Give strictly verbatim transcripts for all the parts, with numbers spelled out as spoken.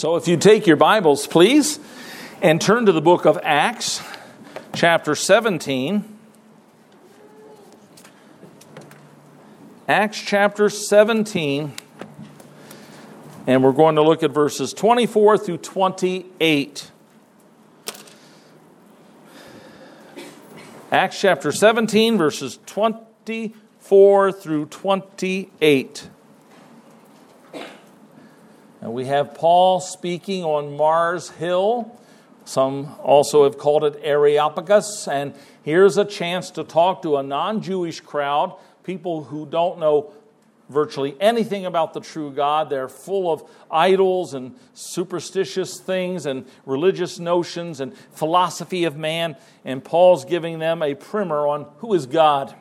So if you take your Bibles, please, and turn to the book of Acts, chapter seventeen. Acts chapter seventeen, and we're going to look at verses twenty-four through twenty-eight. Acts chapter seventeen, verses twenty-four through twenty-eight. And we have Paul speaking on Mars Hill. Some also have called it Areopagus. And here's a chance to talk to a non-Jewish crowd, people who don't know virtually anything about the true God. They're full of idols and superstitious things and religious notions and philosophy of man. And Paul's giving them a primer on who is God.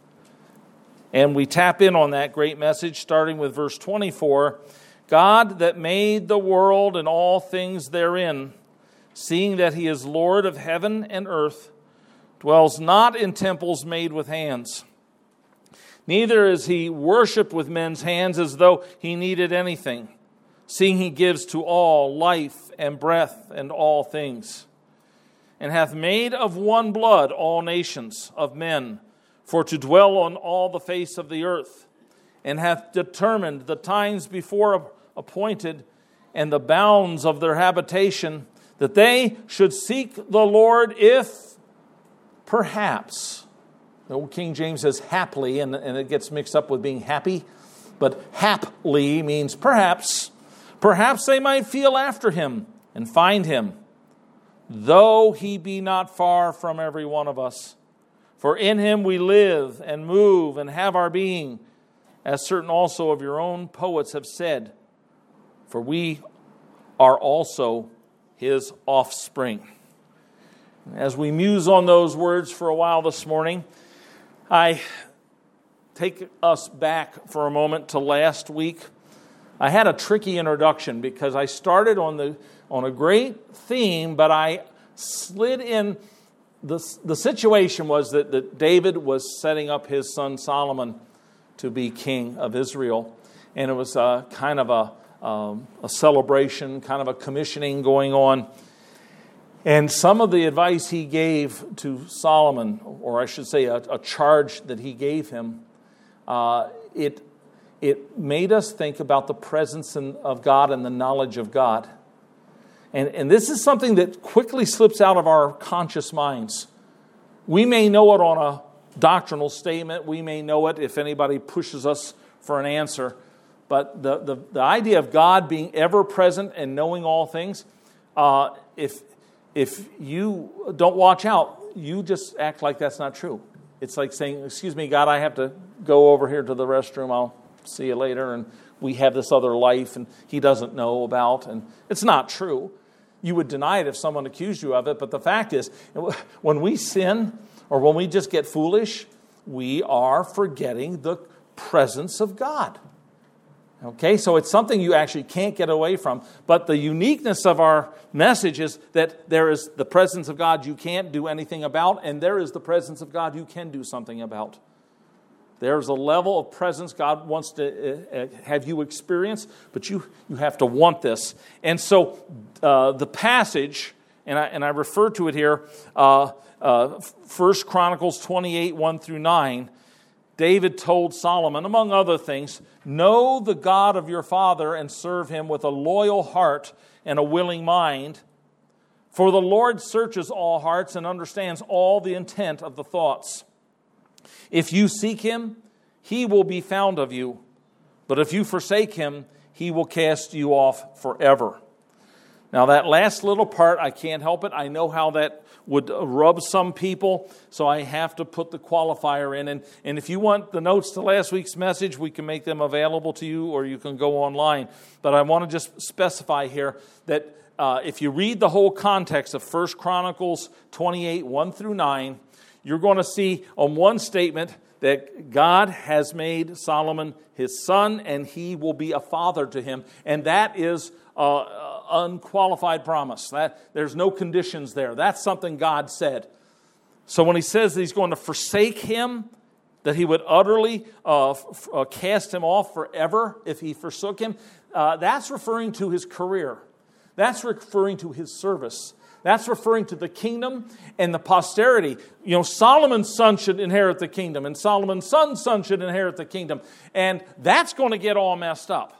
And we tap in on that great message, starting with verse twenty-four. God that made the world and all things therein, seeing that he is Lord of heaven and earth, dwells not in temples made with hands. Neither is he worshipped with men's hands as though he needed anything, seeing he gives to all life and breath and all things, and hath made of one blood all nations of men, for to dwell on all the face of the earth, and hath determined the times before appointed and the bounds of their habitation, that they should seek the Lord if perhaps. The old King James says haply, and, and it gets mixed up with being happy. But haply means perhaps. Perhaps they might feel after him and find him, though he be not far from every one of us. For in him we live and move and have our being, as certain also of your own poets have said, for we are also his offspring. As we muse on those words for a while this morning, I take us back for a moment to last week. I had a tricky introduction because I started on the on a great theme, but I slid in. The, the situation was that, that David was setting up his son Solomon to be king of Israel. And it was a, kind of a, um, a celebration, kind of a commissioning going on. And some of the advice he gave to Solomon, or I should say a, a charge that he gave him, uh, it, it made us think about the presence in, of God and the knowledge of God. And, and this is something that quickly slips out of our conscious minds. We may know it on a doctrinal statement. We may know it if anybody pushes us for an answer. But the, the, the idea of God being ever present and knowing all things, uh, if if you don't watch out, you just act like that's not true. It's like saying, excuse me, God, I have to go over here to the restroom. I'll see you later. And we have this other life and he doesn't know about. And it's not true. You would deny it if someone accused you of it. But the fact is, when we sin or when we just get foolish, we are forgetting the presence of God. Okay, so it's something you actually can't get away from. But the uniqueness of our message is that there is the presence of God you can't do anything about, and there is the presence of God you can do something about. There's a level of presence God wants to have you experience, but you, you have to want this. And so uh, the passage, and I, and I refer to it here, uh, uh, First Chronicles twenty-eight, one through nine, David told Solomon, among other things, know the God of your father and serve him with a loyal heart and a willing mind. For the Lord searches all hearts and understands all the intent of the thoughts. If you seek him, he will be found of you. But if you forsake him, he will cast you off forever. Now that last little part, I can't help it. I know how that would rub some people, so I have to put the qualifier in. And, and if you want the notes to last week's message, we can make them available to you, or you can go online. But I want to just specify here that uh, if you read the whole context of First Chronicles twenty-eight, one through nine, you're going to see on one statement that God has made Solomon his son, and he will be a father to him. And that is uh, unqualified promise. That there's no conditions there. That's something God said. So when he says that he's going to forsake him, that he would utterly uh, f- uh, cast him off forever if he forsook him, uh, that's referring to his career. That's referring to his service. That's referring to the kingdom and the posterity. You know, Solomon's son should inherit the kingdom, and Solomon's son's son should inherit the kingdom. And that's going to get all messed up.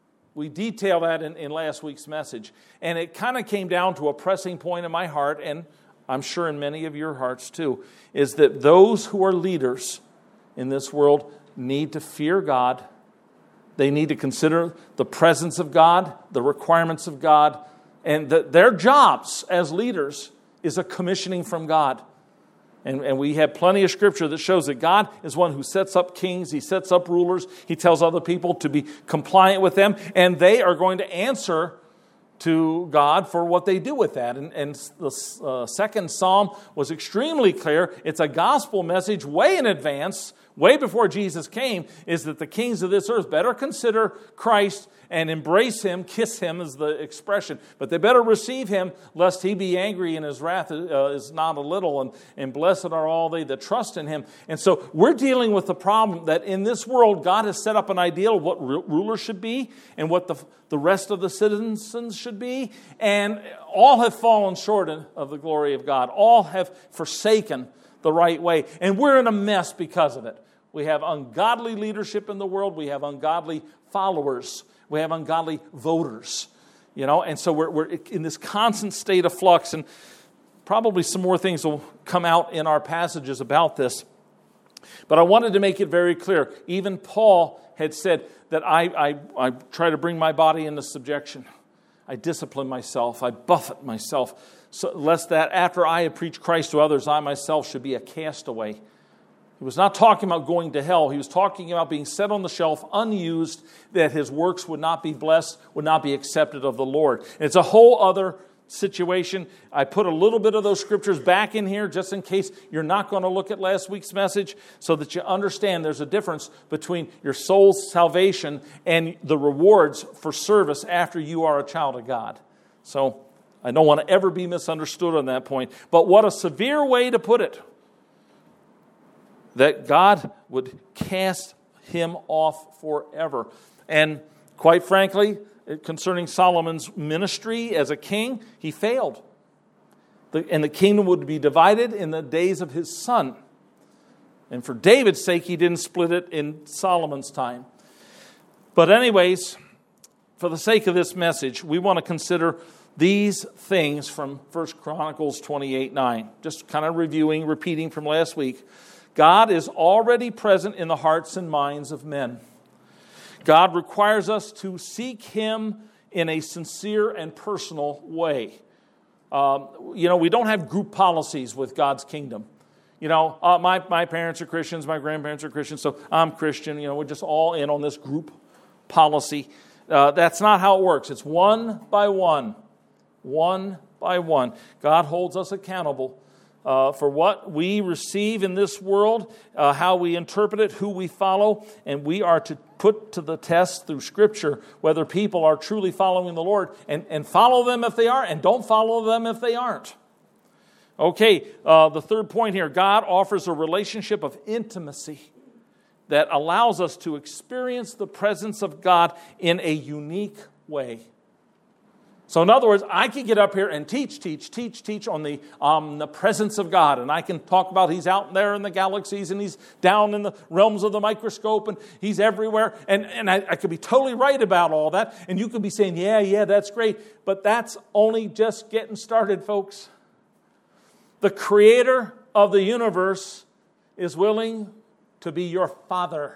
We detail that in, in last week's message. And it kind of came down to a pressing point in my heart, and I'm sure in many of your hearts too, is that those who are leaders in this world need to fear God. They need to consider the presence of God, the requirements of God, and that their jobs as leaders is a commissioning from God. And, and we have plenty of scripture that shows that God is one who sets up kings. He sets up rulers. He tells other people to be compliant with them. And they are going to answer to God for what they do with that. And, and the uh, second psalm was extremely clear. It's a gospel message way in advance, way before Jesus came, is that the kings of this earth better consider Christ and embrace him. Kiss him is the expression. But they better receive him, lest he be angry and his wrath uh, is not a little. And, and blessed are all they that trust in him. And so we're dealing with the problem that in this world, God has set up an ideal of what rulers should be and what the, the rest of the citizens should be. And all have fallen short of the glory of God. All have forsaken the right way. And we're in a mess because of it. We have ungodly leadership in the world. We have ungodly followers. We have ungodly voters, you know, and so we're, we're in this constant state of flux, and probably some more things will come out in our passages about this. But I wanted to make it very clear. Even Paul had said that I, I, I try to bring my body into subjection. I discipline myself. I buffet myself, so, lest that after I had preached Christ to others, I myself should be a castaway. He was not talking about going to hell. He was talking about being set on the shelf, unused, that his works would not be blessed, would not be accepted of the Lord. And it's a whole other situation. I put a little bit of those scriptures back in here just in case you're not going to look at last week's message, so that you understand there's a difference between your soul's salvation and the rewards for service after you are a child of God. So I don't want to ever be misunderstood on that point. But what a severe way to put it. That God would cast him off forever. And quite frankly, concerning Solomon's ministry as a king, he failed. The, and the kingdom would be divided in the days of his son. And for David's sake, he didn't split it in Solomon's time. But anyways, for the sake of this message, we want to consider these things from First Chronicles twenty-eight nine. Just kind of reviewing, repeating from last week. God is already present in the hearts and minds of men. God requires us to seek him in a sincere and personal way. Um, you know, we don't have group policies with God's kingdom. You know, uh, my, my parents are Christians, my grandparents are Christians, so I'm Christian. You know, we're just all in on this group policy. Uh, that's not how it works. It's one by one. One by one. God holds us accountable Uh, for what we receive in this world, uh, how we interpret it, who we follow, and we are to put to the test through Scripture whether people are truly following the Lord, and, and follow them if they are, and don't follow them if they aren't. Okay, uh, the third point here, God offers a relationship of intimacy that allows us to experience the presence of God in a unique way. So in other words, I can get up here and teach, teach, teach, teach on the, um, the presence of God. And I can talk about he's out there in the galaxies and he's down in the realms of the microscope and he's everywhere. And, and I, I could be totally right about all that. And you could be saying, yeah, yeah, that's great. But that's only just getting started, folks. The creator of the universe is willing to be your father.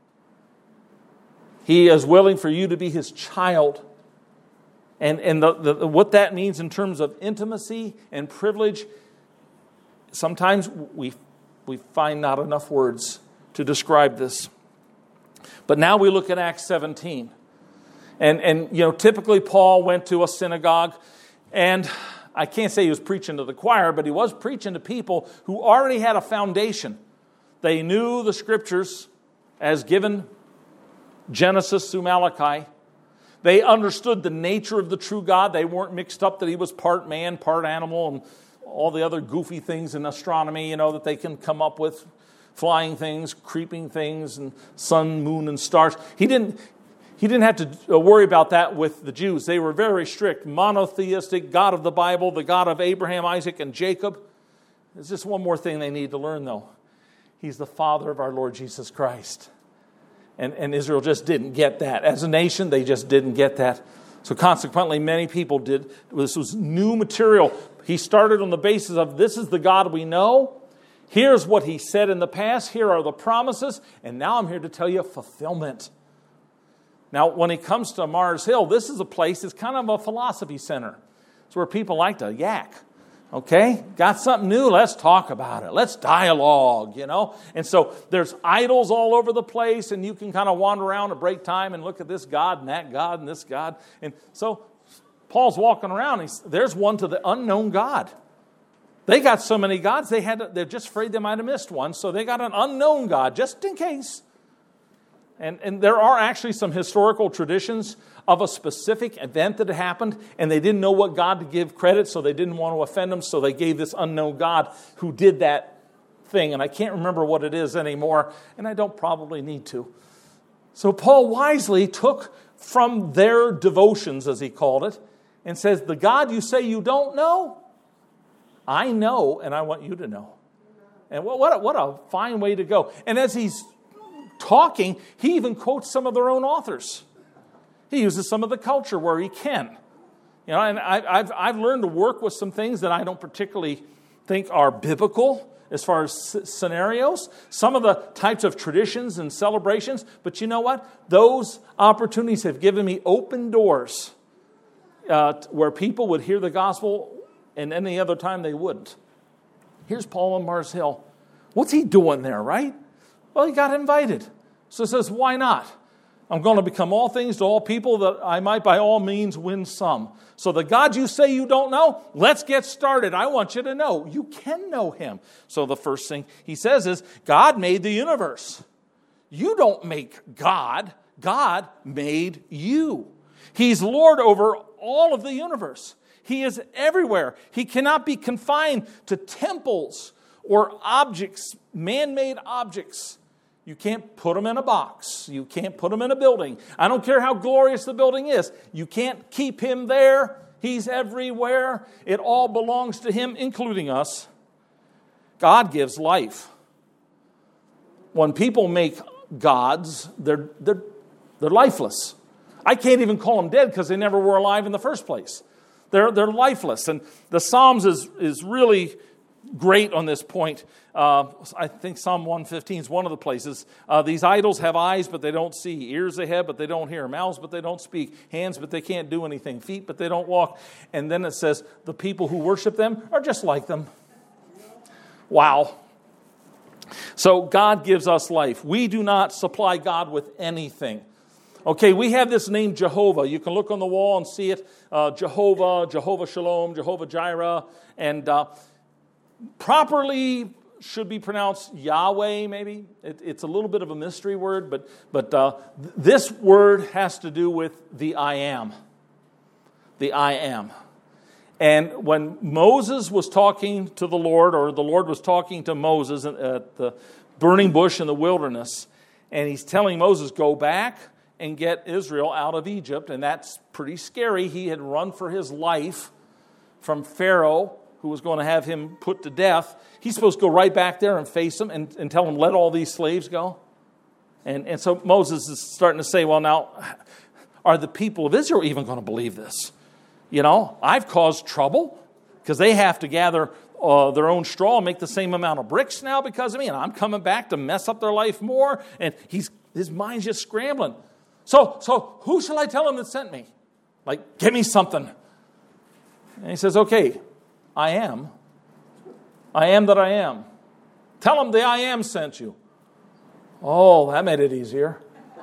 He is willing for you to be his child. And, and the, the, what that means in terms of intimacy and privilege, sometimes we, we find not enough words to describe this. But now we look at Acts seventeen. And, and you know, typically Paul went to a synagogue, and I can't say he was preaching to the choir, but he was preaching to people who already had a foundation. They knew the Scriptures as given Genesis through Malachi. They understood the nature of the true God. They weren't mixed up that he was part man, part animal, and all the other goofy things in astronomy, you know, that they can come up with, flying things, creeping things, and sun, moon, and stars. He didn't. He didn't have to worry about that with the Jews. They were very strict, monotheistic, God of the Bible, the God of Abraham, Isaac, and Jacob. There's just one more thing they need to learn, though. He's the Father of our Lord Jesus Christ. And, and Israel just didn't get that. As a nation, they just didn't get that. So consequently, many people did. This was new material. He started on the basis of, this is the God we know. Here's what he said in the past. Here are the promises. And now I'm here to tell you fulfillment. Now, when it comes to Mars Hill, this is a place that's kind of a philosophy center. It's where people like to yak. Okay? Got something new? Let's talk about it. Let's dialogue, you know? And so there's idols all over the place, and you can kind of wander around at break time and look at this God and that God and this God. And so Paul's walking around. He's, there's one to the unknown God. They got so many gods, they had to, they're just afraid they might have missed one. So they got an unknown God, just in case. And, and there are actually some historical traditions of a specific event that had happened, and they didn't know what God to give credit, so they didn't want to offend him, so they gave this unknown God who did that thing. And I can't remember what it is anymore, and I don't probably need to. So Paul wisely took from their devotions, as he called it, and says, the God you say you don't know, I know, and I want you to know. And what, what, a, what a fine way to go. And as he's talking, he even quotes some of their own authors. He uses some of the culture where he can. You know, and I, I've I've learned to work with some things that I don't particularly think are biblical as far as s- scenarios. Some of the types of traditions and celebrations, but you know what? Those opportunities have given me open doors uh, where people would hear the gospel, and any other time they wouldn't. Here's Paul on Mars Hill. What's he doing there, right? Well, he got invited. So he says, why not? I'm going to become all things to all people that I might by all means win some. So the God you say you don't know, let's get started. I want you to know. You can know him. So the first thing he says is, God made the universe. You don't make God. God made you. He's Lord over all of the universe. He is everywhere. He cannot be confined to temples or objects, man-made objects. You can't put them in a box. You can't put them in a building. I don't care how glorious the building is. You can't keep him there. He's everywhere. It all belongs to him, including us. God gives life. When people make gods, they're, they're, they're lifeless. I can't even call them dead because they never were alive in the first place. They're, they're lifeless. And the Psalms is, is really great on this point. Uh, I think Psalm one fifteen is one of the places. Uh, These idols have eyes, but they don't see. Ears they have, but they don't hear. Mouths, but they don't speak. Hands, but they can't do anything. Feet, but they don't walk. And then it says, the people who worship them are just like them. Wow. So God gives us life. We do not supply God with anything. Okay, we have this name Jehovah. You can look on the wall and see it. Uh, Jehovah, Jehovah Shalom, Jehovah Jireh. And uh, properly should be pronounced Yahweh, maybe. It, it's a little bit of a mystery word, but, but uh, th- this word has to do with the I am. The I am. And when Moses was talking to the Lord, or the Lord was talking to Moses at the burning bush in the wilderness, and he's telling Moses, go back and get Israel out of Egypt, and that's pretty scary. He had run for his life from Pharaoh, who was going to have him put to death. He's supposed to go right back there and face him and, and tell him, let all these slaves go. And, and so Moses is starting to say, well, now, are the people of Israel even going to believe this? You know, I've caused trouble because they have to gather uh, their own straw and make the same amount of bricks now because of me. And I'm coming back to mess up their life more. And he's his mind's just scrambling. So, so who shall I tell him that sent me? Like, give me something. And he says, okay, I am. I am that I am. Tell him the I am sent you. Oh, that made it easier.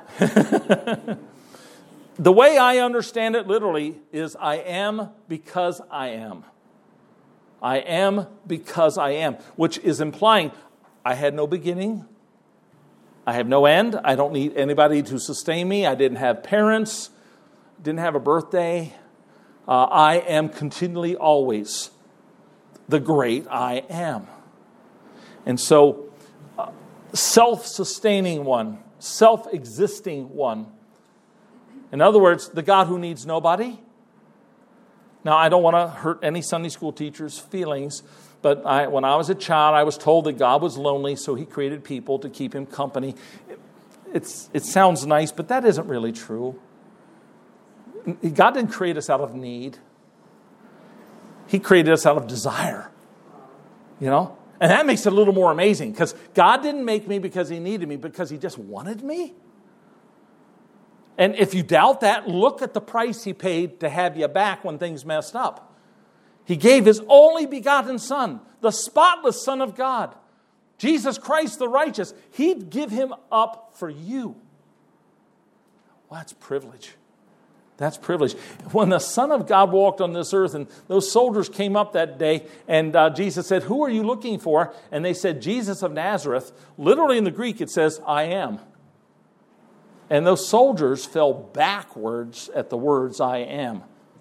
The way I understand it literally is I am because I am. I am because I am, which is implying I had no beginning. I have no end. I don't need anybody to sustain me. I didn't have parents. Didn't have a birthday. Uh, I am continually always the great I am. And so, uh, self-sustaining one, self-existing one. In other words, the God who needs nobody. Now, I don't want to hurt any Sunday school teacher's feelings, but I, when I was a child, I was told that God was lonely, so he created people to keep him company. It, it's, it sounds nice, but that isn't really true. God didn't create us out of need. He created us out of desire. You know? And that makes it a little more amazing, because God didn't make me because he needed me, because he just wanted me. And if you doubt that, look at the price he paid to have you back when things messed up. He gave his only begotten Son, the spotless Son of God, Jesus Christ the righteous. He'd give him up for you. Well, that's privilege. That's privilege. When the Son of God walked on this earth, and those soldiers came up that day, and uh, Jesus said, "Who are you looking for?" And they said, "Jesus of Nazareth." Literally in the Greek it says, "I am." And those soldiers fell backwards at the words, "I am."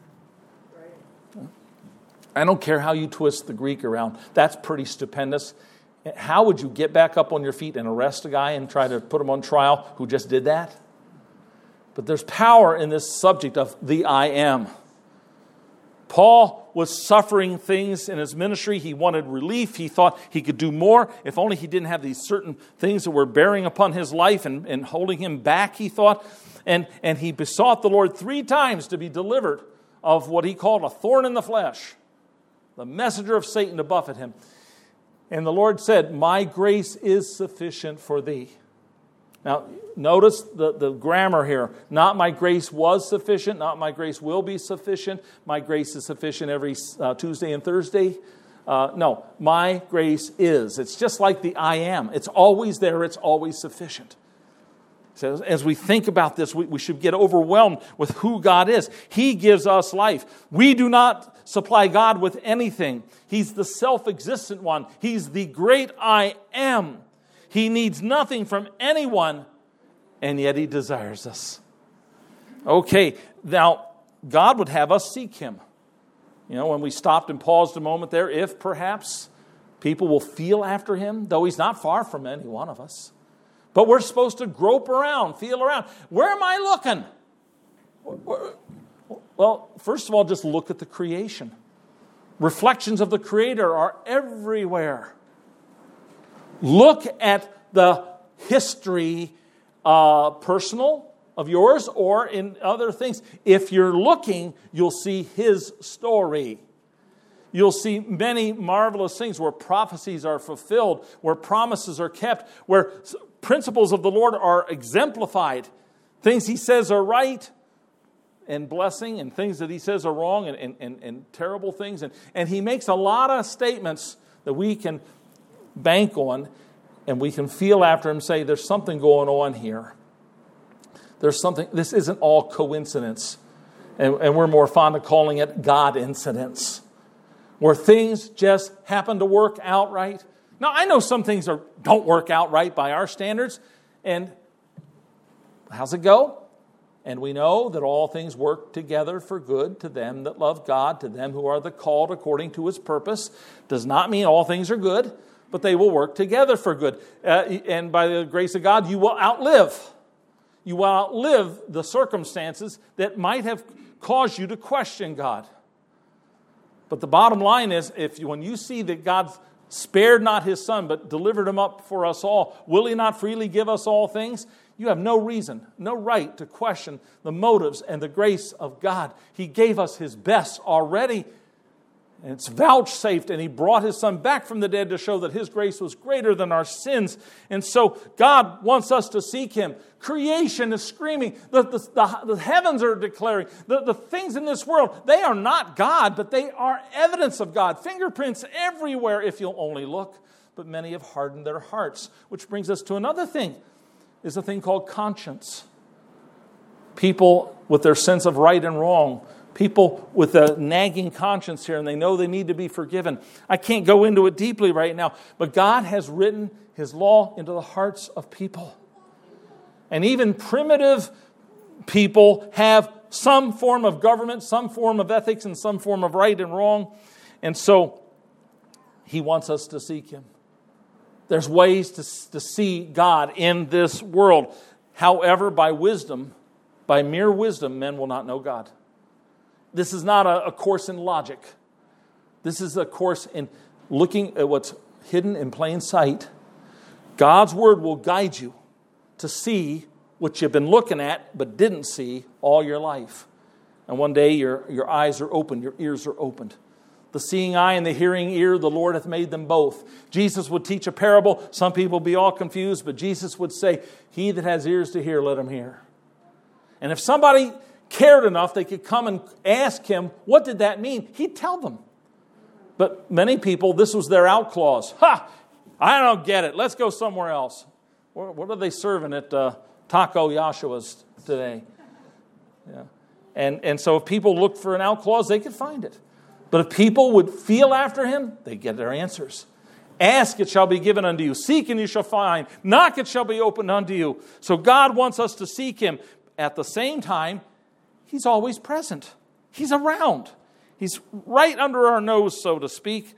I don't care how you twist the Greek around. That's pretty stupendous. How would you get back up on your feet and arrest a guy and try to put him on trial who just did that? But there's power in this subject of the I am. Paul was suffering things in his ministry. He wanted relief. He thought he could do more if only he didn't have these certain things that were bearing upon his life and, and holding him back, he thought. And, and he besought the Lord three times to be delivered of what he called a thorn in the flesh, the messenger of Satan to buffet him. And the Lord said, "My grace is sufficient for thee." Now, notice the, the grammar here. Not my grace was sufficient, not my grace will be sufficient. My grace is sufficient every uh, Tuesday and Thursday. Uh, no, my grace is. It's just like the I am. It's always there. It's always sufficient. So as we think about this, we, we should get overwhelmed with who God is. He gives us life. We do not supply God with anything. He's the self-existent one. He's the great I am. He needs nothing from anyone, and yet he desires us. Okay, now, God would have us seek him. You know, when we stopped and paused a moment there, if perhaps people will feel after him, though he's not far from any one of us. But we're supposed to grope around, feel around. Where am I looking? Well, first of all, just look at the creation. Reflections of the Creator are everywhere. Look at the history, uh, personal of yours or in other things. If you're looking, you'll see his story. You'll see many marvelous things where prophecies are fulfilled, where promises are kept, where principles of the Lord are exemplified. Things he says are right and blessing, and things that he says are wrong, and, and, and, and terrible things. And, and he makes a lot of statements that we can bank on, and we can feel after him, say, there's something going on here. There's something, this isn't all coincidence. And, and we're more fond of calling it God incidents, where things just happen to work out right. Now, I know some things are, don't work out right by our standards. And how's it go? And we know that all things work together for good to them that love God, to them who are the called according to his purpose. Does not mean all things are good, but they will work together for good. Uh, and by the grace of God, you will outlive. You will outlive the circumstances that might have caused you to question God. But the bottom line is, if you, when you see that God spared not his Son, but delivered him up for us all, will he not freely give us all things? You have no reason, no right to question the motives and the grace of God. He gave us his best already, and it's vouchsafed, and he brought his Son back from the dead to show that his grace was greater than our sins. And so God wants us to seek him. Creation is screaming. The, the, the, the heavens are declaring. The, the things in this world, they are not God, but they are evidence of God. Fingerprints everywhere if you'll only look. But many have hardened their hearts. Which brings us to another thing, is a thing called conscience. People with their sense of right and wrong. People with a nagging conscience here, and they know they need to be forgiven. I can't go into it deeply right now, but God has written his law into the hearts of people. And even primitive people have some form of government, some form of ethics, and some form of right and wrong. And so he wants us to seek him. There's ways to, to see God in this world. However, by wisdom, by mere wisdom, men will not know God. This is not a, a course in logic. This is a course in looking at what's hidden in plain sight. God's word will guide you to see what you've been looking at but didn't see all your life. And one day your, your eyes are opened, your ears are opened. The seeing eye and the hearing ear, the Lord hath made them both. Jesus would teach a parable. Some people would be all confused, but Jesus would say, he that has ears to hear, let him hear. And if somebody cared enough, they could come and ask him, what did that mean? He'd tell them. But many people, this was their out clause. Ha! I don't get it. Let's go somewhere else. What are they serving at uh, Taco Yahshua's today? Yeah. And, and so if people looked for an out clause, they could find it. But if people would feel after him, they get their answers. Ask, it shall be given unto you. Seek, and you shall find. Knock, it shall be opened unto you. So God wants us to seek him. At the same time, he's always present. He's around. He's right under our nose, so to speak.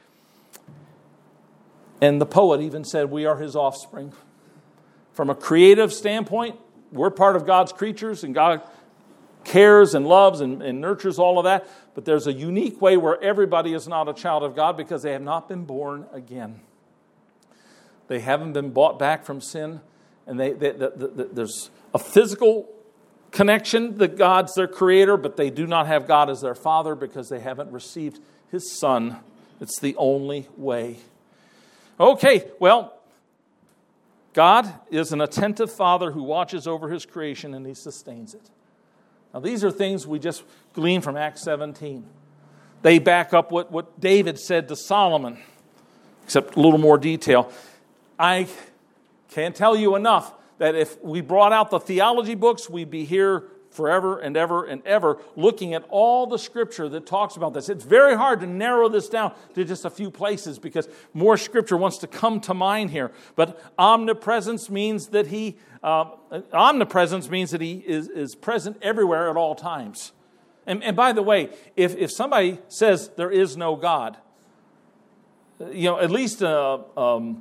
And the poet even said, we are his offspring. From a creative standpoint, we're part of God's creatures, and God cares and loves and, and nurtures all of that. But there's a unique way where everybody is not a child of God because they have not been born again. They haven't been bought back from sin. And they, they, they, they, there's a physical connection that God's their creator, but they do not have God as their father because they haven't received his son. It's the only way. Okay, well, God is an attentive father who watches over his creation and he sustains it. Now, these are things we just glean from Acts seventeen. They back up what, what David said to Solomon, except a little more detail. I can't tell you enough that if we brought out the theology books, we'd be here forever and ever and ever looking at all the scripture that talks about this. It's very hard to narrow this down to just a few places because more scripture wants to come to mind here. But omnipresence means that he uh, omnipresence means that he is, is present everywhere at all times. And, and by the way, if, if somebody says there is no God, you know, at least uh, um,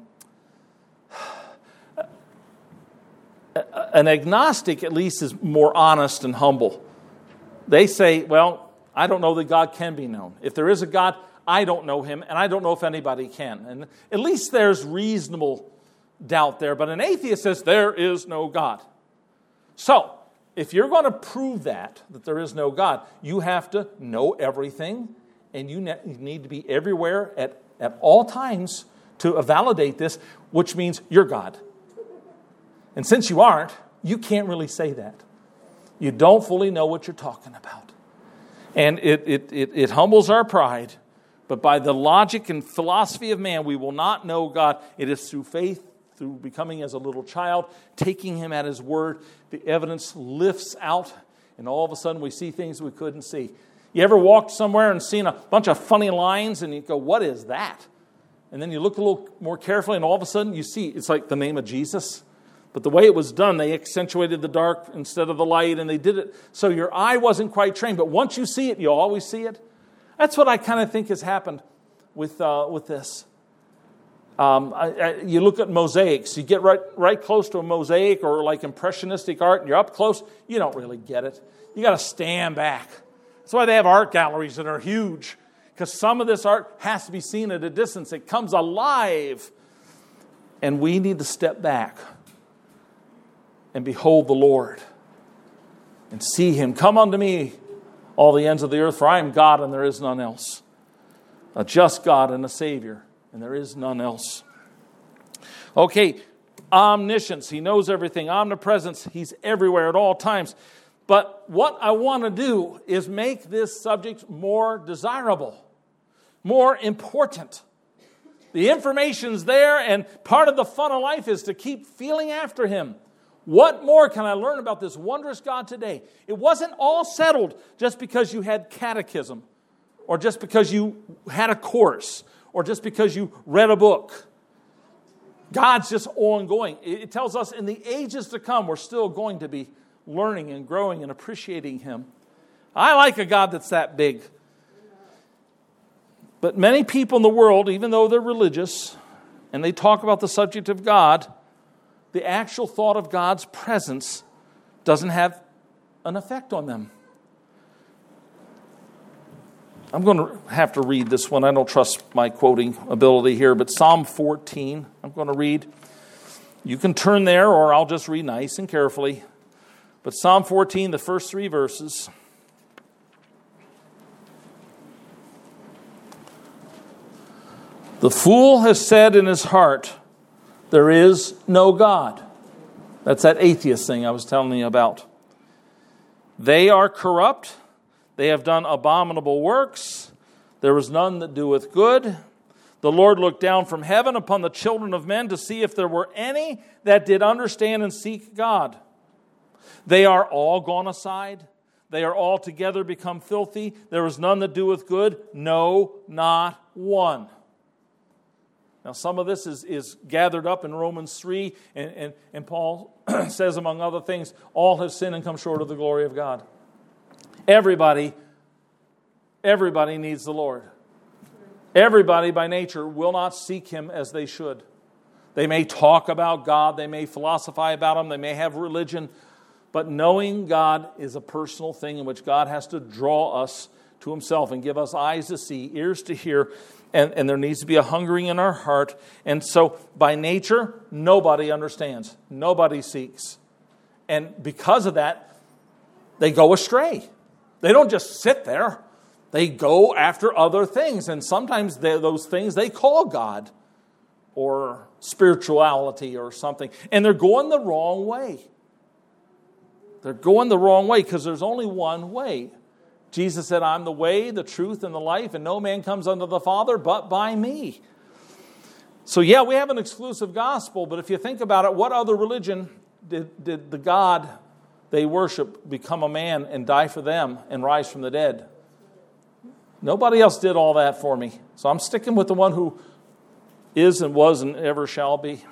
an agnostic at least is more honest and humble. They say, well, I don't know that God can be known. If there is a God, I don't know him, and I don't know if anybody can. And at least there's reasonable doubt there. But an atheist says there is no God. So, if you're going to prove that, that there is no God, you have to know everything, and you need to be everywhere at, at all times to validate this, which means you're God. And since you aren't, you can't really say that. You don't fully know what you're talking about. And it, it, it, it humbles our pride. But by the logic and philosophy of man, we will not know God. It is through faith, through becoming as a little child, taking him at his word. The evidence lifts out, and all of a sudden we see things we couldn't see. You ever walked somewhere and seen a bunch of funny lines, and you go, what is that? And then you look a little more carefully, and all of a sudden you see it's like the name of Jesus. But the way it was done, they accentuated the dark instead of the light, and they did it so your eye wasn't quite trained. But once you see it, you always see it. That's what I kind of think has happened with uh, with this. Um, I, I, you look at mosaics. You get right right close to a mosaic or like impressionistic art, and you're up close. You don't really get it. You got to stand back. That's why they have art galleries that are huge, because some of this art has to be seen at a distance. It comes alive, and we need to step back and behold the Lord, and see him. Come unto me, all the ends of the earth, for I am God and there is none else. A just God and a Savior, and there is none else. Okay, omniscience. He knows everything. Omnipresence. He's everywhere at all times. But what I want to do is make this subject more desirable, more important. The information's there, and part of the fun of life is to keep feeling after him. What more can I learn about this wondrous God today? It wasn't all settled just because you had catechism, or just because you had a course, or just because you read a book. God's just ongoing. It tells us in the ages to come, we're still going to be learning and growing and appreciating him. I like a God that's that big. But many people in the world, even though they're religious, and they talk about the subject of God, the actual thought of God's presence doesn't have an effect on them. I'm going to have to read this one. I don't trust my quoting ability here, but Psalm fourteen, I'm going to read. You can turn there, or I'll just read nice and carefully. But Psalm fourteen, the first three verses. The fool has said in his heart, there is no God. That's that atheist thing I was telling you about. They are corrupt. They have done abominable works. There is none that doeth good. The Lord looked down from heaven upon the children of men to see if there were any that did understand and seek God. They are all gone aside. They are altogether become filthy. There is none that doeth good. No, not one. Now, some of this is, is gathered up in Romans three, and, and, and Paul says, among other things, all have sinned and come short of the glory of God. Everybody, everybody needs the Lord. Everybody by nature will not seek Him as they should. They may talk about God, they may philosophize about Him, they may have religion, but knowing God is a personal thing in which God has to draw us to Himself and give us eyes to see, ears to hear, and, and there needs to be a hungering in our heart. And so by nature, nobody understands. Nobody seeks. And because of that, they go astray. They don't just sit there. They go after other things. And sometimes those things they call God or spirituality or something. And they're going the wrong way. They're going the wrong way because there's only one way. Jesus said, I'm the way, the truth, and the life, and no man comes unto the Father but by me. So yeah, we have an exclusive gospel, but if you think about it, what other religion did, did the God they worship become a man and die for them and rise from the dead? Nobody else did all that for me. So I'm sticking with the one who is and was and ever shall be.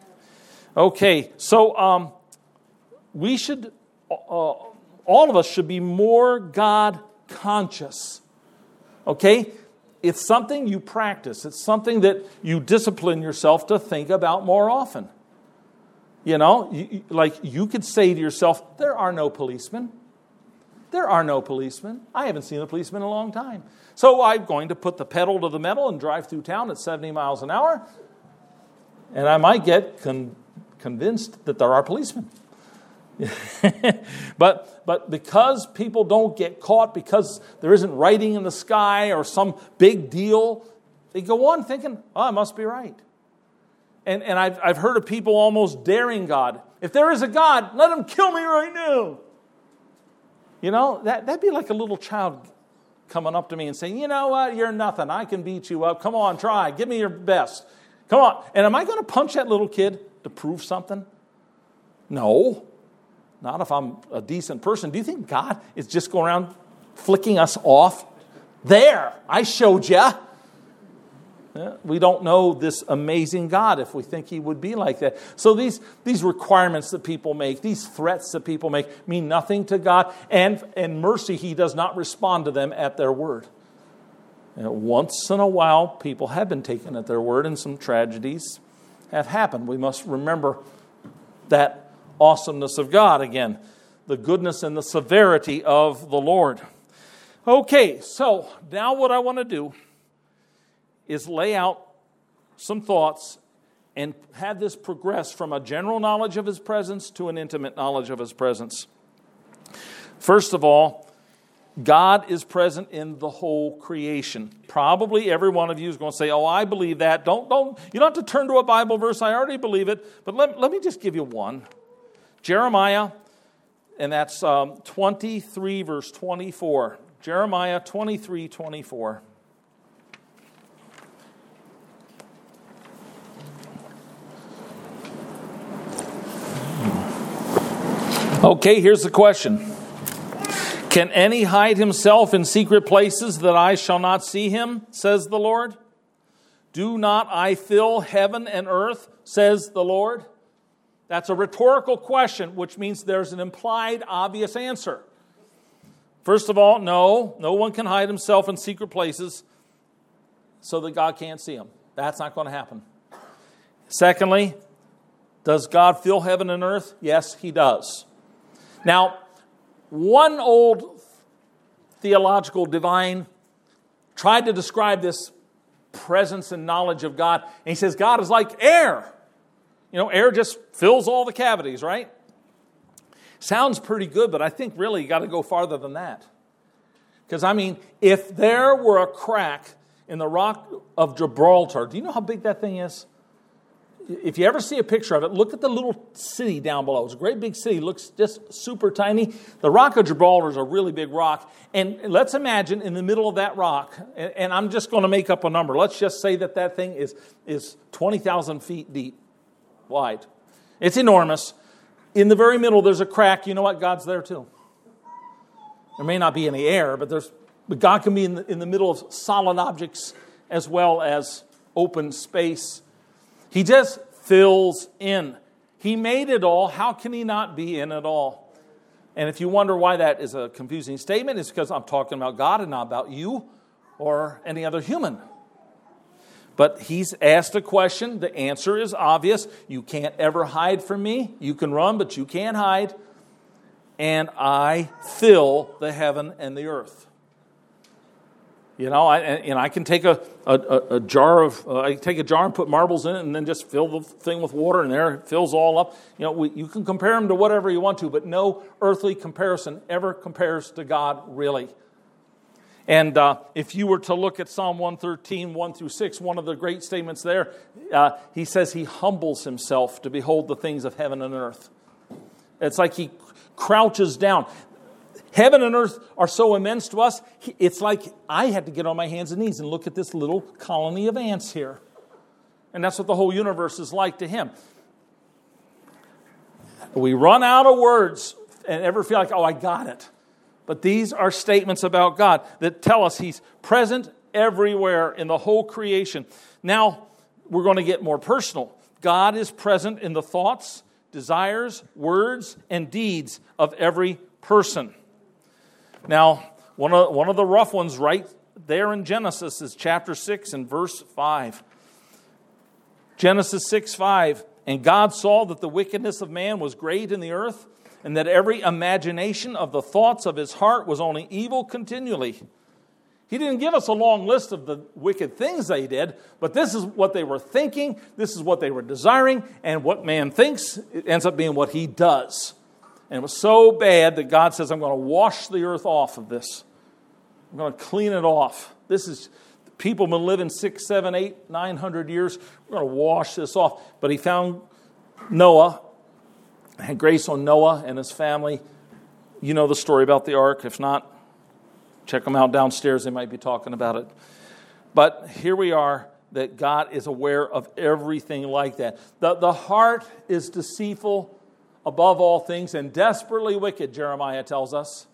Okay, so um, we should, uh, all of us should be more God conscious. Okay? It's something you practice. It's something that you discipline yourself to think about more often. You know, you, like you could say to yourself, there are no policemen. There are no policemen. I haven't seen a policeman in a long time. So I'm going to put the pedal to the metal and drive through town at seventy miles an hour. And I might get con- convinced that there are policemen. but but because people don't get caught, because there isn't writing in the sky or some big deal, they go on thinking, oh, I must be right. And and I've I've heard of people almost daring God. If there is a God, let Him kill me right now. You know, that, that'd be like a little child coming up to me and saying, you know what, you're nothing. I can beat you up. Come on, try. Give me your best. Come on. And am I going to punch that little kid to prove something? No. Not if I'm a decent person. Do you think God is just going around flicking us off? There, I showed you. Yeah, we don't know this amazing God if we think He would be like that. So these, these requirements that people make, these threats that people make, mean nothing to God. And in mercy, He does not respond to them at their word. You know, once in a while, people have been taken at their word, and some tragedies have happened. We must remember that awesomeness of God again, the goodness and the severity of the Lord. Okay, so now what I want to do is lay out some thoughts and have this progress from a general knowledge of His presence to an intimate knowledge of His presence. First of all, God is present in the whole creation. Probably every one of you is going to say, oh, I believe that. Don't, don't, you don't have to turn to a Bible verse. I already believe it. But let, let me just give you one. Jeremiah, and that's um, twenty-three, verse twenty-four. Jeremiah twenty-three, twenty-four. Okay, here's the question. Can any hide himself in secret places that I shall not see him, says the Lord? Do not I fill heaven and earth, says the Lord? That's a rhetorical question, which means there's an implied obvious answer. First of all, no, no one can hide himself in secret places so that God can't see him. That's not going to happen. Secondly, does God fill heaven and earth? Yes, He does. Now, One old theological divine tried to describe this presence and knowledge of God, and he says God is like air. You know, air just fills all the cavities, right? Sounds pretty good, but I think really you got to go farther than that. Because, I mean, if there were a crack in the rock of Gibraltar, do you know how big that thing is? If you ever see a picture of it, look at the little city down below. It's a great big city. It looks just super tiny. The rock of Gibraltar is a really big rock. And let's imagine in the middle of that rock, and I'm just going to make up a number. Let's just say that that thing is, is twenty thousand feet deep, wide. It's enormous. In the very middle, there's a crack. You know what? God's there too. There may not be any air, but there's, but God can be in the, in the middle of solid objects as well as open space. He just fills in. He made it all. How can he not be in it all? And if you wonder why that is a confusing statement, it's because I'm talking about God and not about you or any other human. But he's asked a question. The answer is obvious. You can't ever hide from me. You can run, but you can't hide. And I fill the heaven and the earth. You know, I, and I can take a, a, a jar of, uh, I can take a jar and put marbles in it and then just fill the thing with water and there it fills all up. You know, we, you can compare them to whatever you want to, but no earthly comparison ever compares to God, really. And uh, if you were to look at Psalm one thirteen, one through six, one of the great statements there, uh, he says he humbles himself to behold the things of heaven and earth. It's like he crouches down. Heaven and earth are so immense to us, it's like I had to get on my hands and knees and look at this little colony of ants here. And that's what the whole universe is like to him. We run out of words and ever feel like, oh, I got it. But these are statements about God that tell us he's present everywhere in the whole creation. Now, we're going to get more personal. God is present in the thoughts, desires, words, and deeds of every person. Now, one of, one of the rough ones right there in Genesis is chapter six and verse five. Genesis six five, and God saw that the wickedness of man was great in the earth, and that every imagination of the thoughts of his heart was only evil continually. He didn't give us a long list of the wicked things they did, but this is what they were thinking, this is what they were desiring, and what man thinks, it ends up being what he does. And it was so bad that God says, I'm going to wash the earth off of this. I'm going to clean it off. This is, people have been living six, seven, eight, nine hundred years. We're going to wash this off. But he found Noah, had grace on Noah and his family. You know the story about the ark. If not, check them out downstairs. They might be talking about it. But here we are, that God is aware of everything like that. The, the heart is deceitful above all things and desperately wicked, Jeremiah tells us.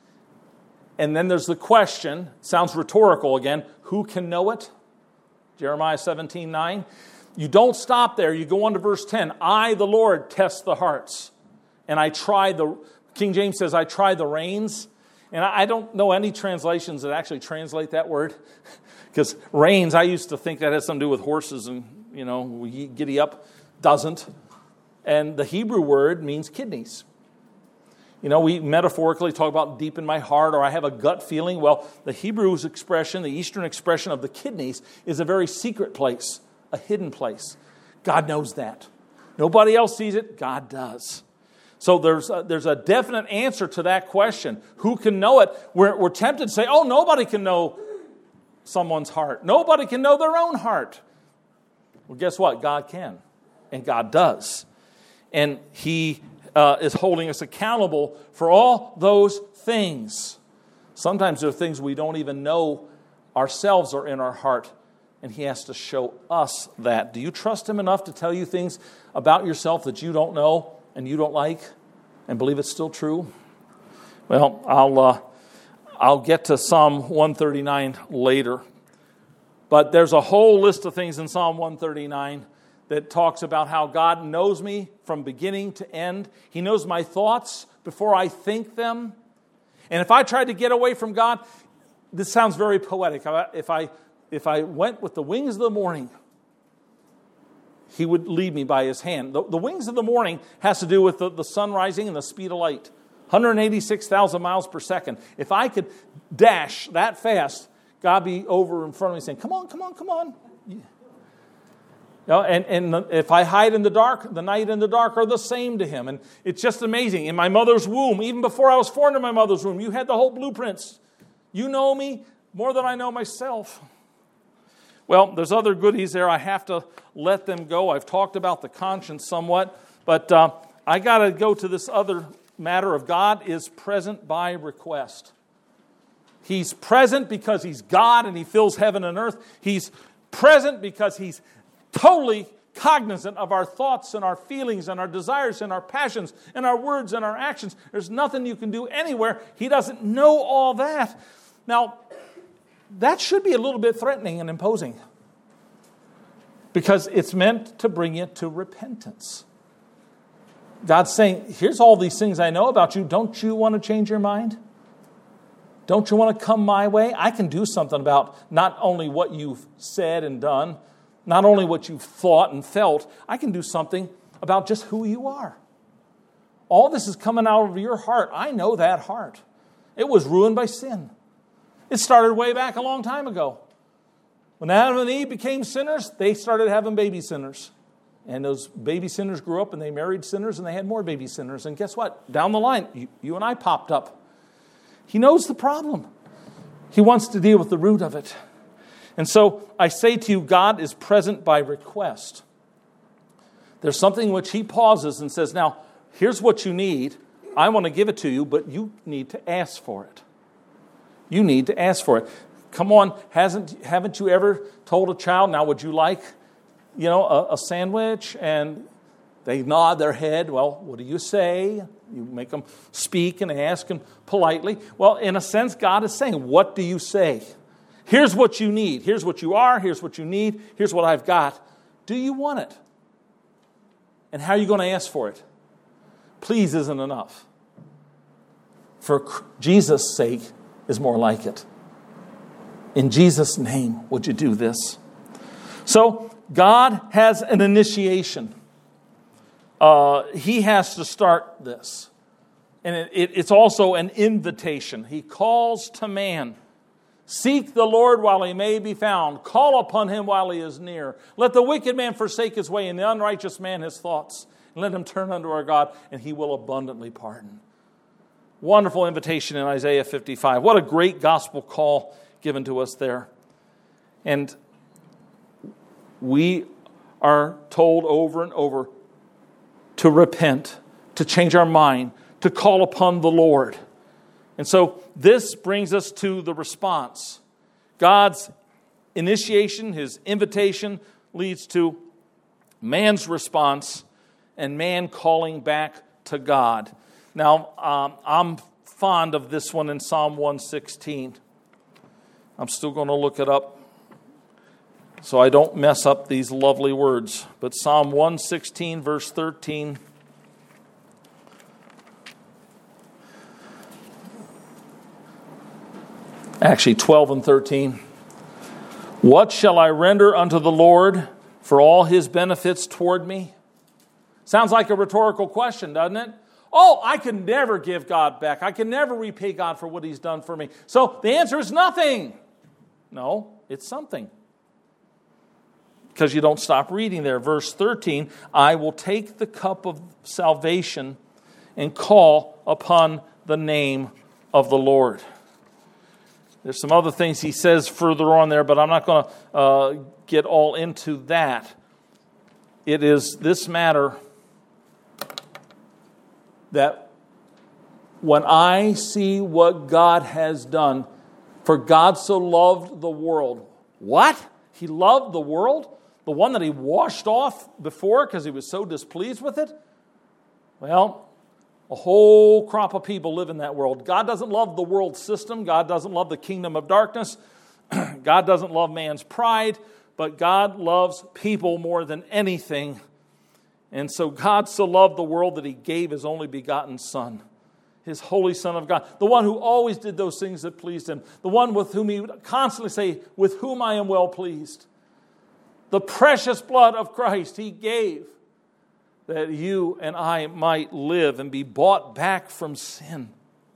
And then there's the question, sounds rhetorical again, who can know it? Jeremiah seventeen nine. You don't stop there. You go on to verse ten. I, the Lord, test the hearts. And I try the, King James says, I try the reins. And I don't know any translations that actually translate that word. Because reins, I used to think that has something to do with horses and, you know, giddy up. Doesn't. And the Hebrew word means kidneys. You know, we metaphorically talk about deep in my heart, or I have a gut feeling. Well, the Hebrew's expression, the Eastern expression of the kidneys, is a very secret place, a hidden place. God knows that. Nobody else sees it. God does. So there's a, there's a definite answer to that question. Who can know it? We're, we're tempted to say, oh, nobody can know someone's heart. Nobody can know their own heart. Well, guess what? God can. And God does. And he uh, is holding us accountable for all those things. Sometimes there are things we don't even know ourselves are in our heart. And he has to show us that. Do you trust him enough to tell you things about yourself that you don't know and you don't like and believe it's still true? Well, I'll uh, I'll get to Psalm one thirty-nine later. But there's a whole list of things in Psalm one thirty-nine that talks about how God knows me from beginning to end. He knows my thoughts before I think them. And if I tried to get away from God, this sounds very poetic. If I, if I went with the wings of the morning, he would lead me by his hand. The, the wings of the morning has to do with the, the sun rising and the speed of light. one hundred eighty-six thousand miles per second. If I could dash that fast, God be over in front of me saying, come on, come on, come on. You know, and, and if I hide in the dark, the night and the dark are the same to him. And it's just amazing. In my mother's womb, even before I was formed in my mother's womb, you had the whole blueprints. You know me more than I know myself. Well, there's other goodies there. I have to let them go. I've talked about the conscience somewhat, but uh, I got to go to this other matter of God is present by request. He's present because he's God and he fills heaven and earth. He's present because he's totally cognizant of our thoughts and our feelings and our desires and our passions and our words and our actions. There's nothing you can do anywhere. He doesn't know all that. Now, that should be a little bit threatening and imposing because it's meant to bring you to repentance. God's saying, here's all these things I know about you. Don't you want to change your mind? Don't you want to come my way? I can do something about not only what you've said and done, not only what you've thought and felt, I can do something about just who you are. All this is coming out of your heart. I know that heart. It was ruined by sin. It started way back a long time ago. When Adam and Eve became sinners, they started having baby sinners. And those baby sinners grew up and they married sinners and they had more baby sinners. And guess what? Down the line, you, you and I popped up. He knows the problem. He wants to deal with the root of it. And so I say to you, God is present by request. There's something which he pauses and says, now, here's what you need. I want to give it to you, but you need to ask for it. You need to ask for it. Come on, hasn't haven't you ever told a child, now would you like, you know, a, a sandwich? And they nod their head. Well, what do you say? You make them speak and ask and politely. Well, in a sense, God is saying, what do you say? Here's what you need. Here's what you are. Here's what you need. Here's what I've got. Do you want it? And how are you going to ask for it? Please isn't enough. For Jesus' sake is more like it. In Jesus' name, would you do this? So, God has an initiation. Uh, he has to start this. And it, it, it's also an invitation. He calls to man. Seek the Lord while he may be found. Call upon him while he is near. Let the wicked man forsake his way, and the unrighteous man his thoughts. And let him turn unto our God, and he will abundantly pardon. Wonderful invitation in Isaiah fifty-five. What a great gospel call given to us there. And we are told over and over to repent, to change our mind, to call upon the Lord. And so this brings us to the response. God's initiation, his invitation, leads to man's response and man calling back to God. Now, um, I'm fond of this one in Psalm one sixteen. I'm still going to look it up so I don't mess up these lovely words. But Psalm one sixteen, verse thirteen. Actually, twelve and thirteen. What shall I render unto the Lord for all his benefits toward me? Sounds like a rhetorical question, doesn't it? Oh, I can never give God back. I can never repay God for what he's done for me. So the answer is nothing. No, it's something. Because you don't stop reading there. Verse thirteen, I will take the cup of salvation and call upon the name of the Lord. There's some other things he says further on there, but I'm not going to uh, get all into that. It is this matter that when I see what God has done, for God so loved the world. What? He loved the world? The one that he washed off before because he was so displeased with it? Well, a whole crop of people live in that world. God doesn't love the world system. God doesn't love the kingdom of darkness. God doesn't love man's pride, but God loves people more than anything. And so God so loved the world that he gave his only begotten Son, his holy Son of God, the one who always did those things that pleased him, the one with whom he would constantly say, with whom I am well pleased. The precious blood of Christ he gave that you and I might live and be bought back from sin.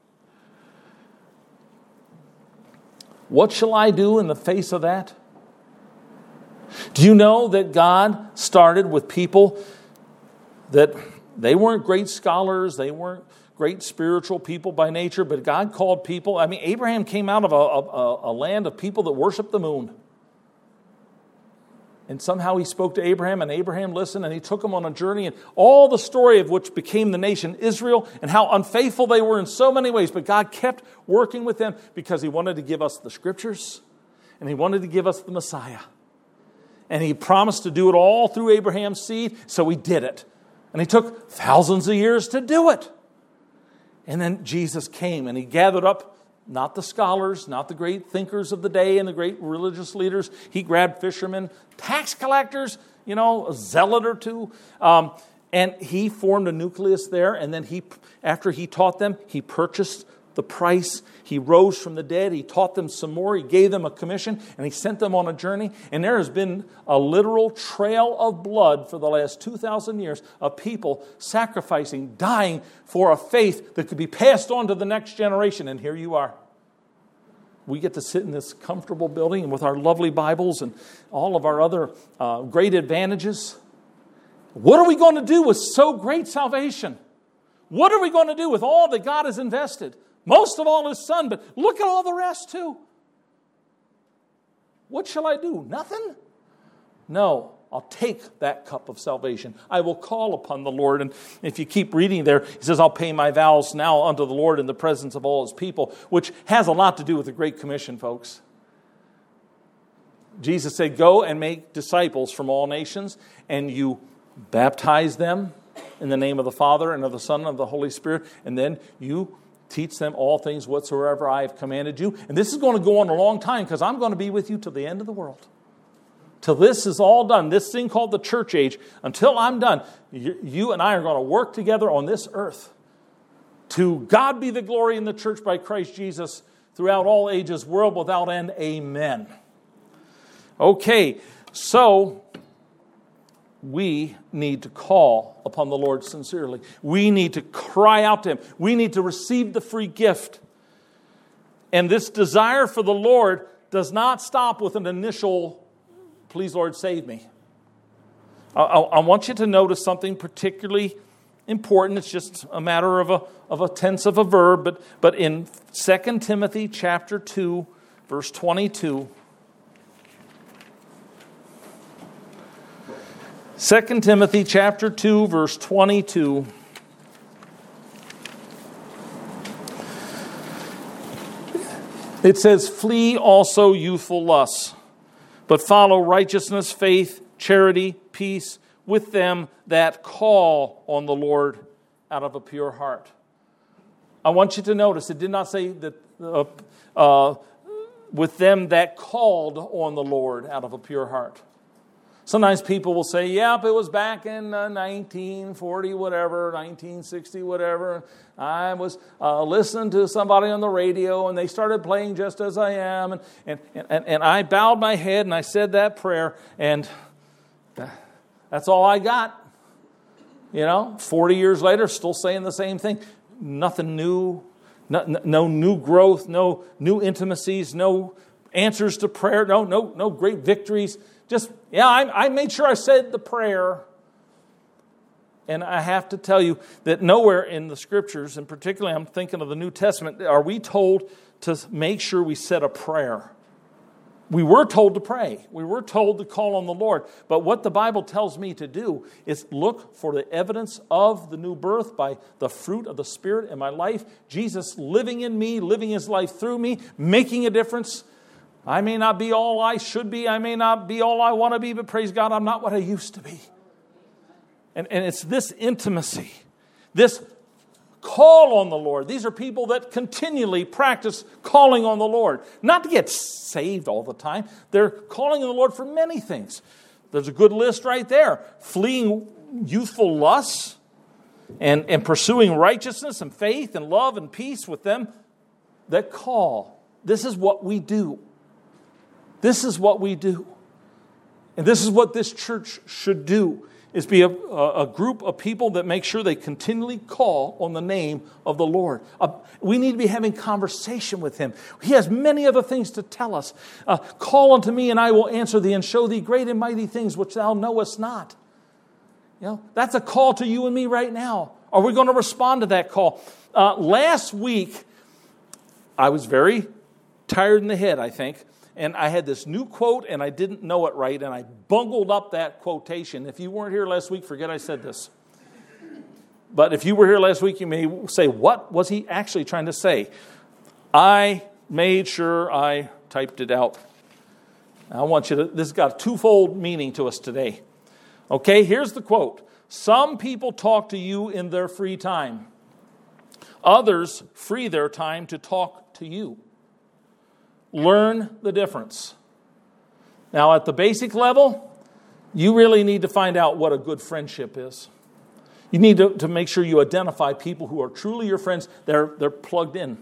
What shall I do in the face of that? Do you know that God started with people that they weren't great scholars, they weren't great spiritual people by nature, but God called people. I mean, Abraham came out of a, a, a land of people that worshiped the moon. And somehow he spoke to Abraham, and Abraham listened, and he took him on a journey, and all the story of which became the nation Israel, and how unfaithful they were in so many ways. But God kept working with them because he wanted to give us the scriptures, and he wanted to give us the Messiah. And he promised to do it all through Abraham's seed, so he did it. And he took thousands of years to do it. And then Jesus came, and he gathered up not the scholars, not the great thinkers of the day and the great religious leaders. He grabbed fishermen, tax collectors, you know, a zealot or two. Um, and he formed a nucleus there. And then he, after he taught them, he purchased the price. He rose from the dead. He taught them some more. He gave them a commission, and he sent them on a journey. And there has been a literal trail of blood for the last two thousand years of people sacrificing, dying for a faith that could be passed on to the next generation. And here you are. We get to sit in this comfortable building with our lovely Bibles and all of our other uh, great advantages. What are we going to do with so great salvation? What are we going to do with all that God has invested? Most of all his Son, but look at all the rest too. What shall I do? Nothing? No, I'll take that cup of salvation. I will call upon the Lord. And if you keep reading there, he says, I'll pay my vows now unto the Lord in the presence of all his people, which has a lot to do with the Great Commission, folks. Jesus said, go and make disciples from all nations, and you baptize them in the name of the Father and of the Son and of the Holy Spirit, and then you teach them all things whatsoever I have commanded you. And this is going to go on a long time because I'm going to be with you till the end of the world. Till this is all done, this thing called the church age, until I'm done, you, you and I are going to work together on this earth. To God be the glory in the church by Christ Jesus throughout all ages, world without end. Amen. Okay, so we need to call upon the Lord sincerely. We need to cry out to him. We need to receive the free gift. And this desire for the Lord does not stop with an initial, please, Lord, save me. I, I, I want you to notice something particularly important. It's just a matter of a, of a tense of a verb. But, but in Second Timothy chapter two, verse twenty-two, Second Timothy chapter two, verse twenty-two. It says, flee also youthful lusts, but follow righteousness, faith, charity, peace with them that call on the Lord out of a pure heart. I want you to notice, it did not say that uh, uh, with them that called on the Lord out of a pure heart. Sometimes people will say, yep, it was back in uh, nineteen forty, whatever, nineteen sixty, whatever. I was uh, listening to somebody on the radio, and they started playing Just As I Am. And, and, and, and I bowed my head, and I said that prayer, and that's all I got. You know, forty years later, still saying the same thing. Nothing new, no, no new growth, no new intimacies, no answers to prayer, no, no, no great victories. Just, yeah, I, I made sure I said the prayer. And I have to tell you that nowhere in the Scriptures, and particularly I'm thinking of the New Testament, are we told to make sure we said a prayer. We were told to pray. We were told to call on the Lord. But what the Bible tells me to do is look for the evidence of the new birth by the fruit of the Spirit in my life. Jesus living in me, living his life through me, making a difference. I may not be all I should be. I may not be all I want to be, but praise God, I'm not what I used to be. And, and it's this intimacy, this call on the Lord. These are people that continually practice calling on the Lord. Not to get saved all the time. They're calling on the Lord for many things. There's a good list right there. Fleeing youthful lusts and, and pursuing righteousness and faith and love and peace with them that call. This is what we do. This is what we do. And this is what this church should do. is be a, a group of people that make sure they continually call on the name of the Lord. Uh, we need to be having conversation with Him. He has many other things to tell us. Uh, call unto me and I will answer thee and show thee great and mighty things which thou knowest not. You know, that's a call to you and me right now. Are we going to respond to that call? Uh, last week, I was very tired in the head, I think. And I had this new quote, and I didn't know it right, and I bungled up that quotation. If you weren't here last week, forget I said this. But if you were here last week, you may say, what was he actually trying to say? I made sure I typed it out. I want you to, this has got a twofold meaning to us today. Okay, here's the quote. Some people talk to you in their free time. Others free their time to talk to you. Learn the difference. Now, at the basic level, you really need to find out what a good friendship is. You need to, to make sure you identify people who are truly your friends. They're, they're plugged in.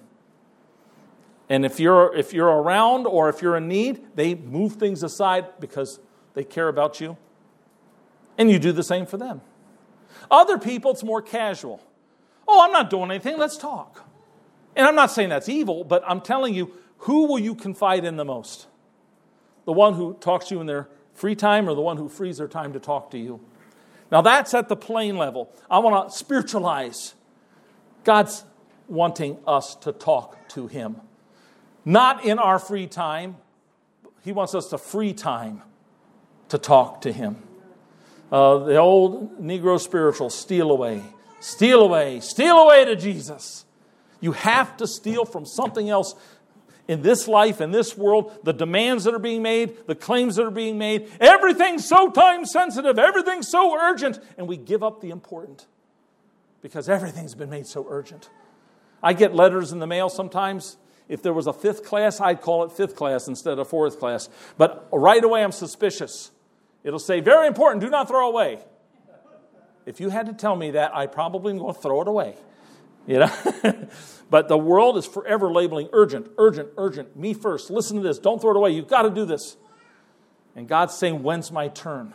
And if you're, if you're around or if you're in need, they move things aside because they care about you. And you do the same for them. Other people, it's more casual. Oh, I'm not doing anything. Let's talk. And I'm not saying that's evil, but I'm telling you, who will you confide in the most? The one who talks to you in their free time or the one who frees their time to talk to you? Now that's at the plain level. I want to spiritualize. God's wanting us to talk to Him. Not in our free time. He wants us to free time to talk to Him. Uh, the old Negro spiritual, steal away. Steal away. Steal away to Jesus. You have to steal from something else. In this life, in this world, the demands that are being made, the claims that are being made, everything's so time sensitive, everything's so urgent, and we give up the important because everything's been made so urgent. I get letters in the mail sometimes. If there was a fifth class, I'd call it fifth class instead of fourth class. But right away, I'm suspicious. It'll say, very important, do not throw away. If you had to tell me that, I probably am going to throw it away. You know? But the world is forever labeling urgent, urgent, urgent. Me first. Listen to this. Don't throw it away. You've got to do this. And God's saying, when's my turn?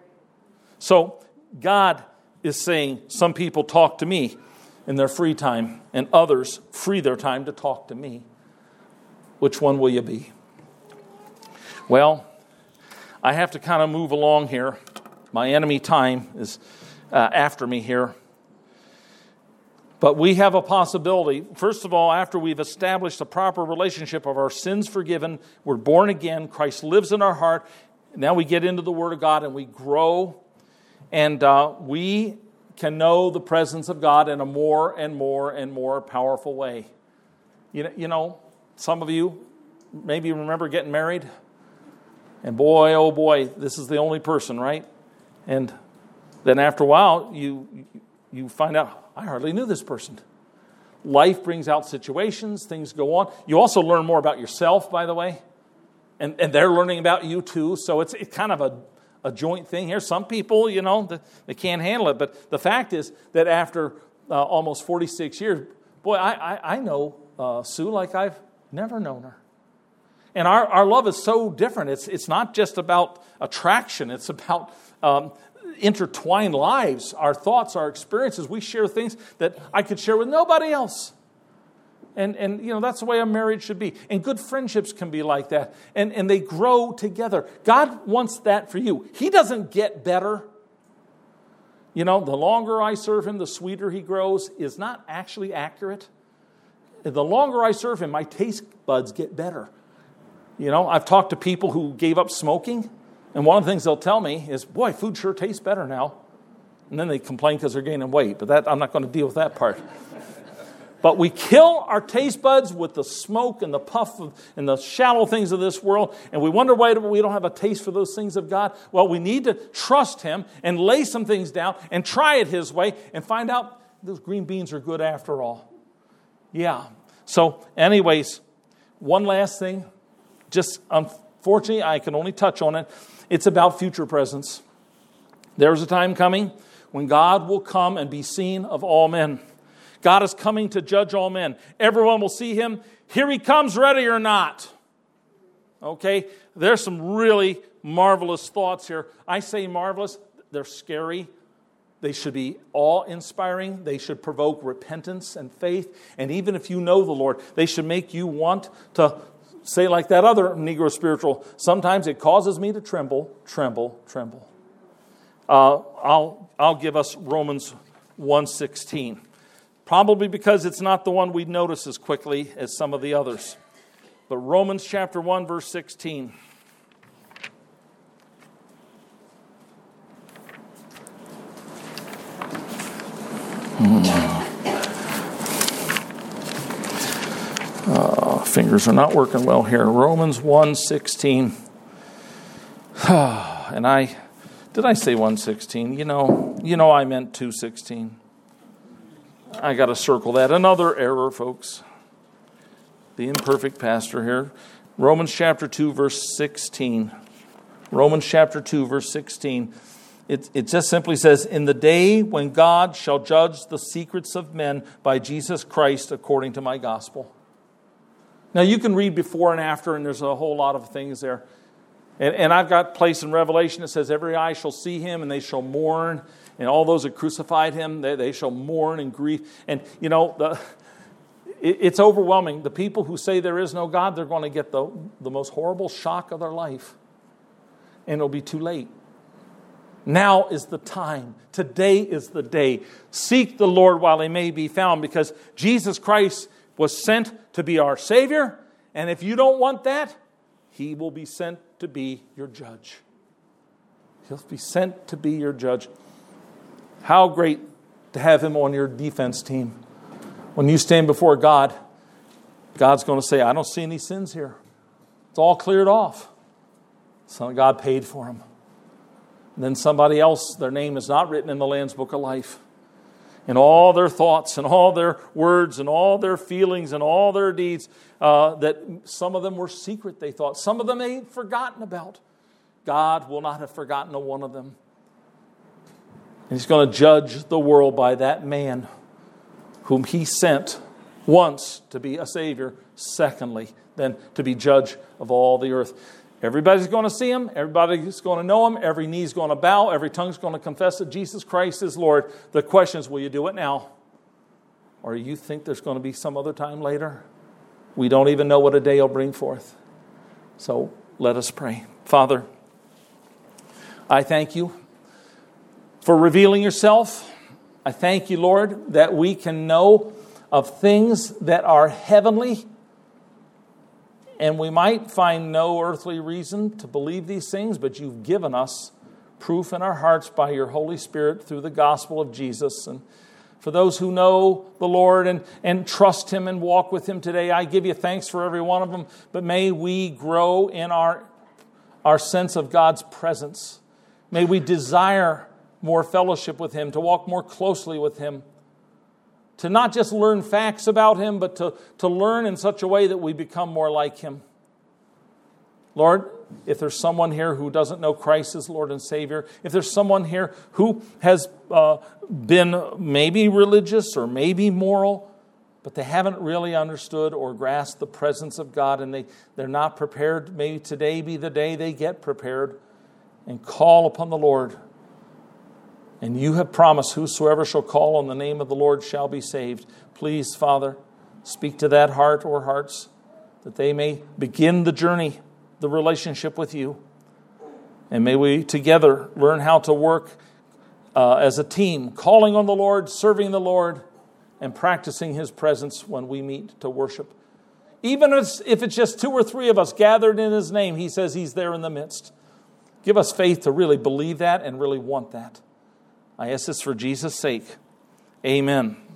So God is saying, some people talk to me in their free time, and others free their time to talk to me. Which one will you be? Well, I have to kind of move along here. My enemy time is uh, after me here. But we have a possibility. First of all, after we've established a proper relationship of our sins forgiven, we're born again, Christ lives in our heart. Now we get into the Word of God and we grow. And uh, we can know the presence of God in a more and more and more powerful way. You know, you know, some of you maybe remember getting married. And boy, oh boy, this is the only person, right? And then after a while, you you find out, I hardly knew this person. Life brings out situations, things go on. You also learn more about yourself, by the way. And, and they're learning about you too. So it's, it's kind of a, a joint thing here. Some people, you know, they, they can't handle it. But the fact is that after uh, almost forty-six years, boy, I, I, I know uh, Sue like I've never known her. And our, our love is so different. It's, it's not just about attraction. It's about um, intertwined lives, our thoughts, our experiences. We share things that I could share with nobody else. And, and you know, that's the way a marriage should be. And good friendships can be like that. And, and they grow together. God wants that for you. He doesn't get better. You know, the longer I serve Him, the sweeter He grows is not actually accurate. The longer I serve Him, my taste buds get better. You know, I've talked to people who gave up smoking. And one of the things they'll tell me is, boy, food sure tastes better now. And then they complain because they're gaining weight. But that I'm not going to deal with that part. But we kill our taste buds with the smoke and the puff of, and the shallow things of this world. And we wonder why we don't have a taste for those things of God. Well, we need to trust Him and lay some things down and try it His way and find out those green beans are good after all. Yeah. So anyways, one last thing. Just unfortunately, I can only touch on it. It's about future presence. There's a time coming when God will come and be seen of all men. God is coming to judge all men. Everyone will see Him. Here He comes, ready or not. Okay? There's some really marvelous thoughts here. I say marvelous. they're scary. They should be awe-inspiring. They should provoke repentance and faith. And even if you know the Lord, they should make you want to say like that other Negro spiritual, sometimes it causes me to tremble, tremble, tremble. Uh, I'll I'll give us Romans one sixteen. Probably because it's not the one we'd notice as quickly as some of the others. But Romans chapter one, verse sixteen. Hmm. Uh, fingers are not working well here. Romans one sixteen. And I, did I say one sixteen? You know, you know I meant two sixteen. I got to circle that. Another error, folks. The imperfect pastor here. Romans chapter two, verse sixteen. Romans chapter two, verse sixteen. It, it just simply says, in the day when God shall judge the secrets of men by Jesus Christ according to my gospel. Now you can read before and after, and there's a whole lot of things there. And, and I've got place in Revelation that says, every eye shall see him, and they shall mourn. And all those that crucified him, they, they shall mourn and grieve. And, you know, the, it, it's overwhelming. The people who say there is no God, they're going to get the, the most horrible shock of their life. And it'll be too late. Now is the time. Today is the day. Seek the Lord while he may be found, because Jesus Christ was sent to be our Savior. And if you don't want that, he will be sent to be your judge. He'll be sent to be your judge. How great to have him on your defense team. When you stand before God, God's going to say, I don't see any sins here. It's all cleared off. Son of God paid for them. And then somebody else, their name is not written in the Lamb's Book of Life. And all their thoughts and all their words and all their feelings and all their deeds, uh, that some of them were secret, they thought. Some of them they had forgotten about. God will not have forgotten a one of them. And he's going to judge the world by that man whom he sent once to be a Savior, secondly, then to be judge of all the earth. Everybody's going to see him. Everybody's going to know him. Every knee's going to bow. Every tongue's going to confess that Jesus Christ is Lord. The question is, will you do it now? Or you think there's going to be some other time later? We don't even know what a day will bring forth. So let us pray. Father, I thank you for revealing yourself. I thank you, Lord, that we can know of things that are heavenly. And we might find no earthly reason to believe these things, but you've given us proof in our hearts by your Holy Spirit through the gospel of Jesus. And for those who know the Lord and, and trust him and walk with him today, I give you thanks for every one of them. But may we grow in our, our sense of God's presence. May we desire more fellowship with him, to walk more closely with him. To not just learn facts about him, but to, to learn in such a way that we become more like him. Lord, if there's someone here who doesn't know Christ as Lord and Savior, if there's someone here who has uh, been maybe religious or maybe moral, but they haven't really understood or grasped the presence of God, and they, they're not prepared, maybe today be the day they get prepared and call upon the Lord. And you have promised, whosoever shall call on the name of the Lord shall be saved. Please, Father, speak to that heart or hearts, that they may begin the journey, the relationship with you. And may we together learn how to work uh, as a team, calling on the Lord, serving the Lord, and practicing his presence when we meet to worship. Even if it's just two or three of us gathered in his name, he says he's there in the midst. Give us faith to really believe that and really want that. I ask this for Jesus' sake. Amen.